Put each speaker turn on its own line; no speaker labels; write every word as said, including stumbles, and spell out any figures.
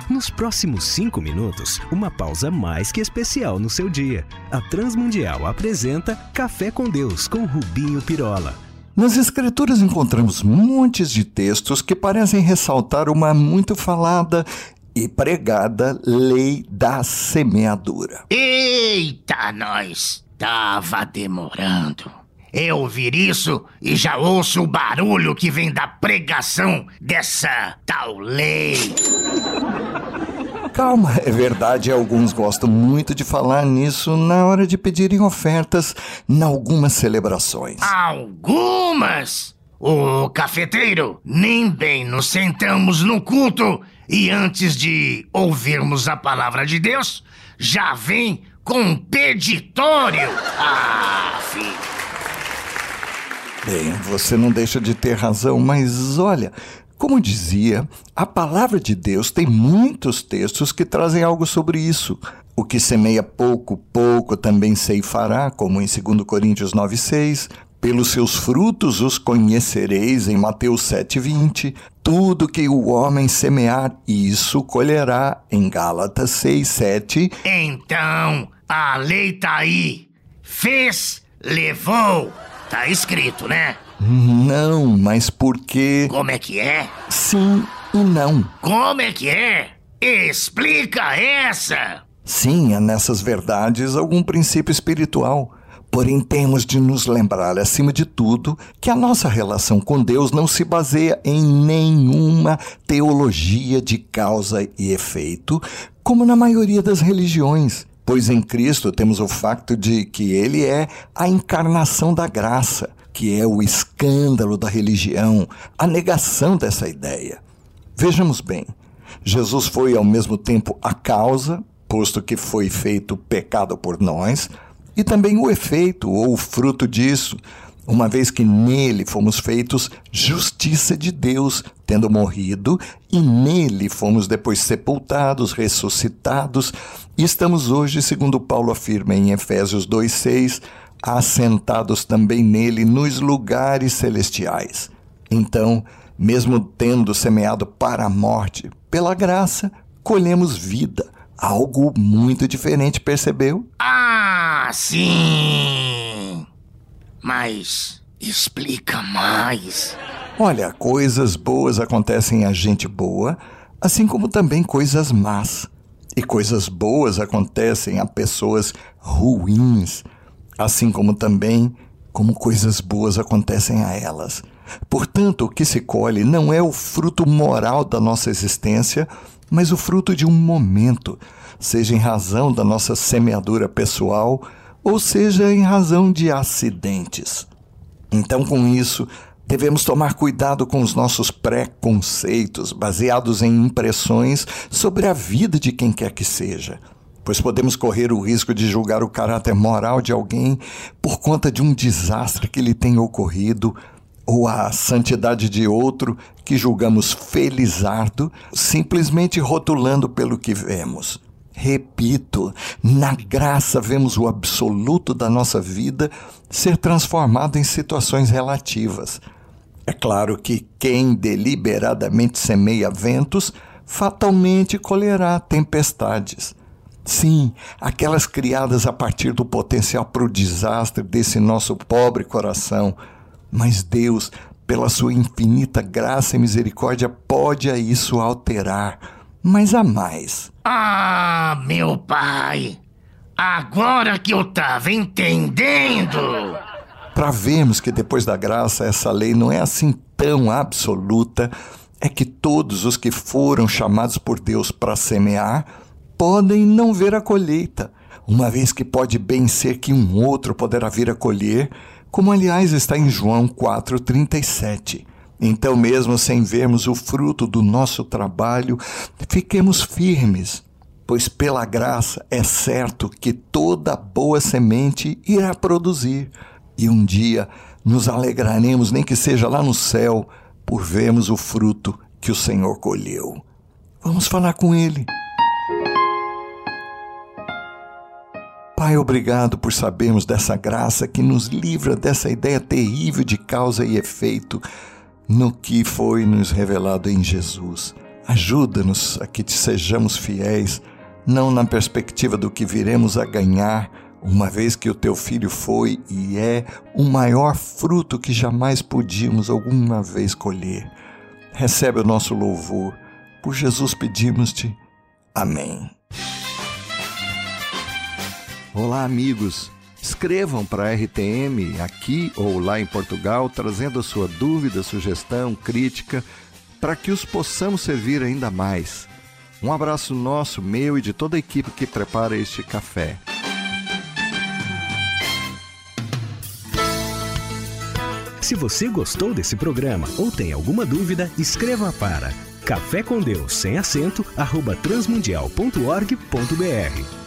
Nos próximos cinco minutos, uma pausa mais que especial no seu dia. A Transmundial apresenta Café com Deus com Rubinho Pirola.
Nas Escrituras encontramos montes de textos que parecem ressaltar uma muito falada e pregada lei da semeadura.
Eita, nós! Tava demorando. Eu ouvir isso e já ouço o barulho que vem da pregação dessa tal lei.
Calma, é verdade, alguns gostam muito de falar nisso na hora de pedirem ofertas em algumas celebrações.
Algumas? Ô, cafeteiro, nem bem nos sentamos no culto e antes de ouvirmos a palavra de Deus, já vem com um peditório. Ah, filho.
Bem, você não deixa de ter razão, mas olha, como dizia, a palavra de Deus tem muitos textos que trazem algo sobre isso. O que semeia pouco, pouco também ceifará, como em dois Coríntios nove, seis. Pelos seus frutos os conhecereis, em Mateus sete, vinte. Tudo que o homem semear, isso colherá, em Gálatas seis, sete.
Então, a lei tá aí. Fez, levou. Tá escrito, né?
Não, mas porque...
Como é que é?
Sim e não.
Como é que é? Explica essa!
Sim, há nessas verdades algum princípio espiritual. Porém, temos de nos lembrar, acima de tudo, que a nossa relação com Deus não se baseia em nenhuma teologia de causa e efeito, como na maioria das religiões. Pois em Cristo temos o facto de que Ele é a encarnação da graça, que é o escândalo da religião, a negação dessa ideia. Vejamos bem, Jesus foi ao mesmo tempo a causa, posto que foi feito pecado por nós, e também o efeito ou o fruto disso, uma vez que nele fomos feitos justiça de Deus, tendo morrido, e nele fomos depois sepultados, ressuscitados, e estamos hoje, segundo Paulo afirma em Efésios dois, seis, assentados também nele nos lugares celestiais. Então, mesmo tendo semeado para a morte, pela graça, colhemos vida. Algo muito diferente, percebeu?
Ah, sim! Mas explica mais.
Olha, coisas boas acontecem a gente boa, assim como também coisas más. E coisas boas acontecem a pessoas ruins, assim como também como coisas boas acontecem a elas. Portanto, o que se colhe não é o fruto moral da nossa existência, mas o fruto de um momento, seja em razão da nossa semeadura pessoal, ou seja em razão de acidentes. Então, com isso, devemos tomar cuidado com os nossos preconceitos, baseados em impressões sobre a vida de quem quer que seja, pois podemos correr o risco de julgar o caráter moral de alguém por conta de um desastre que lhe tenha ocorrido, ou a santidade de outro que julgamos felizardo, simplesmente rotulando pelo que vemos. Repito, na graça vemos o absoluto da nossa vida ser transformado em situações relativas. É claro que quem deliberadamente semeia ventos, fatalmente colherá tempestades. Sim, aquelas criadas a partir do potencial para o desastre desse nosso pobre coração. Mas Deus, pela sua infinita graça e misericórdia, pode a isso alterar. Mas há mais.
Ah, meu pai! Agora que eu tava entendendo!
Para vermos que depois da graça essa lei não é assim tão absoluta, é que todos os que foram chamados por Deus para semear podem não ver a colheita, uma vez que pode bem ser que um outro poderá vir a colher, como aliás está em João quatro, trinta e sete. Então, mesmo sem vermos o fruto do nosso trabalho, fiquemos firmes, pois pela graça é certo que toda boa semente irá produzir, e um dia nos alegraremos, nem que seja lá no céu, por vermos o fruto que o Senhor colheu. Vamos falar com Ele. Pai, obrigado por sabermos dessa graça que nos livra dessa ideia terrível de causa e efeito no que foi nos revelado em Jesus. Ajuda-nos a que te sejamos fiéis, não na perspectiva do que viremos a ganhar, uma vez que o teu Filho foi e é o maior fruto que jamais podíamos alguma vez colher. Recebe o nosso louvor. Por Jesus pedimos-te. Amém. Olá, amigos. Escrevam para a R T M aqui ou lá em Portugal, trazendo a sua dúvida, sugestão, crítica, para que os possamos servir ainda mais. Um abraço nosso, meu e de toda a equipe que prepara este café.
Se você gostou desse programa ou tem alguma dúvida, escreva para café com Deus sem acento arroba transmundial ponto org ponto br.